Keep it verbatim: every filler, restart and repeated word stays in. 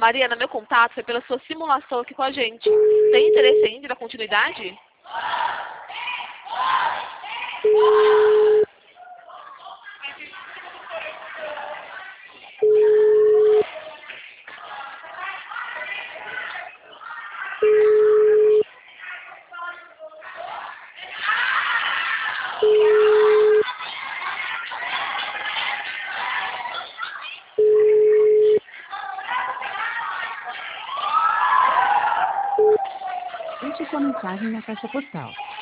Mariana, meu contato foi pela sua simulação aqui com a gente. Tem interesse ainda na continuidade? Deixe sua mensagem na caixa postal.